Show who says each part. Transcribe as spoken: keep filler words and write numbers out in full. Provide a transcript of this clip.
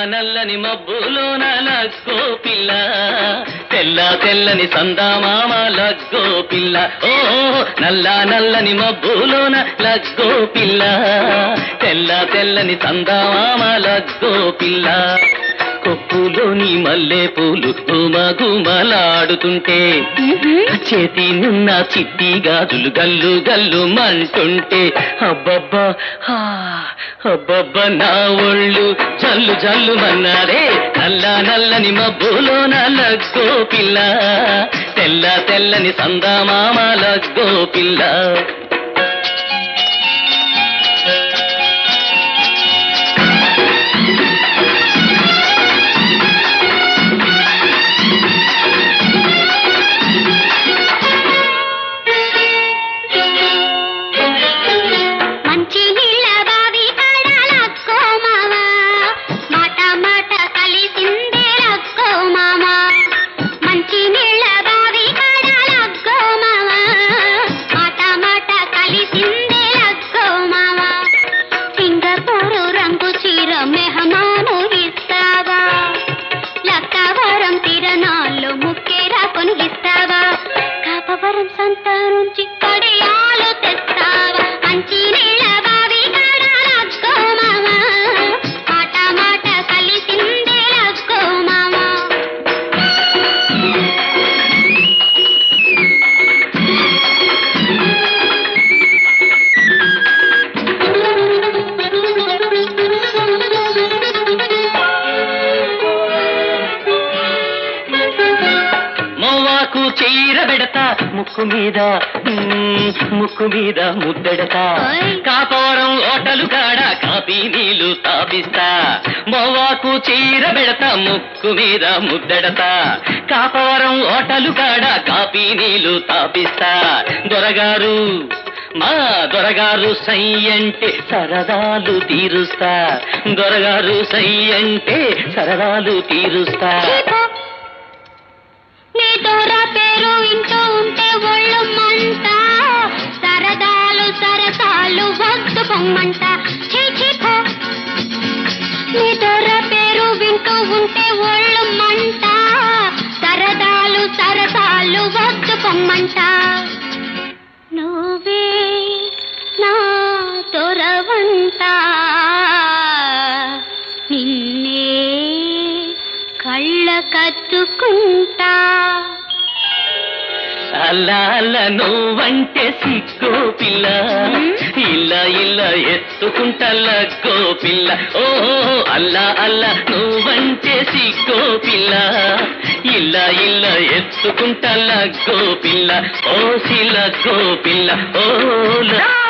Speaker 1: నల్లని మబ్బులోన లగ్గో పిల్ల, తెల్ల తెల్లని సందామామ లగ్గో పిల్ల. ఓ నల్ల నల్లని మబ్బులోన లగ్గో పిల్ల, తెల్ల తెల్లని సందామామ లగ్గో పిల్ల. కొప్పులోని మల్లె పూలు గుమగుమలాడుతుంటే, చేతి నిన్న చిట్టి గాజులు గల్లు గల్లు మంటుంటే, అబ్బబ్బా అబ్బబ్బా నా ఒళ్ళు జల్లు జల్లు మన్నారే. నల్ల నల్లని మబ్బులోన లగ్గో పిల్ల, తెల్ల తెల్లని సందామామ లగ్గో పిల్ల. సంతానుంచి కడియాలు తెస్తావా, మంచి నీళ్ళ బావి కాడ లగ్గో మామా, మాట మాట కలిసిందే లగ్గో మామా. మొవ్వాకు చీర పెడతా, ముక్కు మీద ముక్కు మీద ముద్దెడతా, కాపవరం ఓటలు కాడ కాపీ నీళ్లు తాపిస్తా. మొవ్వాకు చీర పెడతా, ముక్కు మీద ముద్దెడతా, కాపవరం ఓటలు కాడ కాపీ నీళ్లు తాపిస్తా. దొరగారు మా దొరగారు సై అంటే సరదాలు తీరుస్తా, దొరగారు సై అంటే సరదాలు తీరుస్తా. నీ దొర పేరు వింటూ ఉంటే ఒళ్ళు మంట, సరదాలు సరసాలు వద్దు పొమ్మంట. నీ దొర పేరు వింటూ ఉంటే ఒళ్ళు మంట, సరదాలు సరసాలు వద్దు పొమ్మంట. నువ్వే నా దొరవంట, నిన్నే కళ్ళ కత్తుకుంటా. అల్లా అల్లా నువ్వంటే సిగ్గో పిల్ల, ఇల్ల ఇల్ల ఎత్తుకుంటా లగ్గో పిల్ల. ఓ అల్లా అల్లా నువ్వంటే సిగ్గో పిల్ల, ఇల్ల ఇల్ల ఎత్తుకుంటా లగ్గో పిల్ల. ఓ సి లగ్గో పిల్ల ఓ